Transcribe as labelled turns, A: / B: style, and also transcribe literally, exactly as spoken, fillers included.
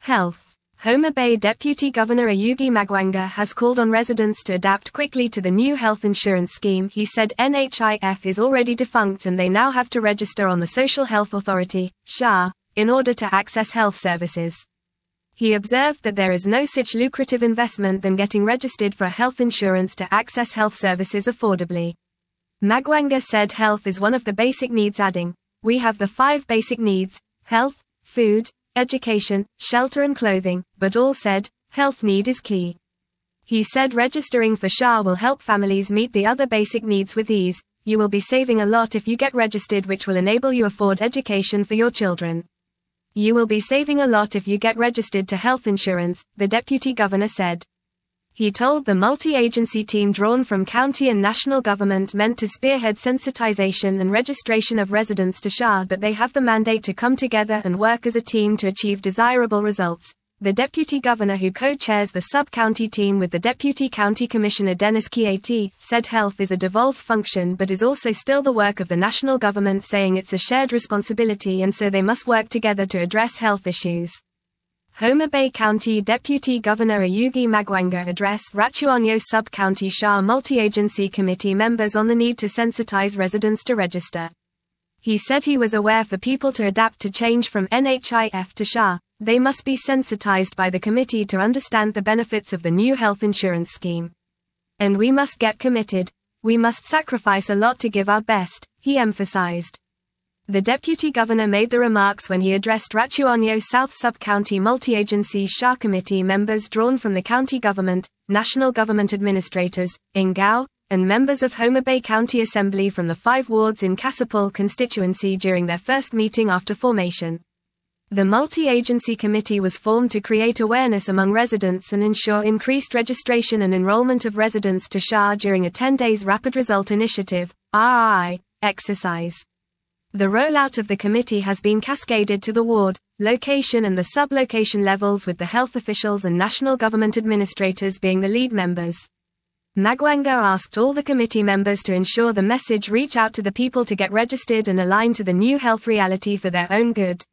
A: Health. Homa Bay Deputy Governor Ayugi Magwanga has called on residents to adapt quickly to the new health insurance scheme. He said N H I F is already defunct and they now have to register on the Social Health Authority, S H A, in order to access health services. He observed that there is no such lucrative investment than getting registered for health insurance to access health services affordably. Magwanga said health is one of the basic needs, adding, "We have the five basic needs: health, food, education, shelter and clothing, but all said, health need is key." He said registering for S H A will help families meet the other basic needs with ease. "You will be saving a lot if you get registered, which will enable you afford education for your children. You will be saving a lot if you get registered to health insurance," the deputy governor said. He told the multi-agency team drawn from county and national government meant to spearhead sensitization and registration of residents to S H A that they have the mandate to come together and work as a team to achieve desirable results. The deputy governor, who co-chairs the sub-county team with the deputy county commissioner Dennis Kiati, said health is a devolved function but is also still the work of the national government, saying it's a shared responsibility and so they must work together to address health issues. Homa Bay County Deputy Governor Ayugi Magwanga addressed Rachuonyo Sub-County S H A Multi-Agency Committee members on the need to sensitize residents to register. He said he was aware for people to adapt to change from N H I F to S H A, they must be sensitized by the committee to understand the benefits of the new health insurance scheme. And we must get committed. We must sacrifice a lot to give our best, he emphasized. The deputy governor made the remarks when he addressed Rachuonyo South Sub-County Multi-Agency S H A Committee members drawn from the county government, national government administrators, Ingao, and members of Homa Bay County Assembly from the five wards in Kasipul constituency during their first meeting after formation. The multi-agency committee was formed to create awareness among residents and ensure increased registration and enrollment of residents to S H A during a ten days Rapid Result Initiative R R I, exercise. The rollout of the committee has been cascaded to the ward, location and the sub-location levels, with the health officials and national government administrators being the lead members. Magwanga asked all the committee members to ensure the message reach out to the people to get registered and align to the new health reality for their own good.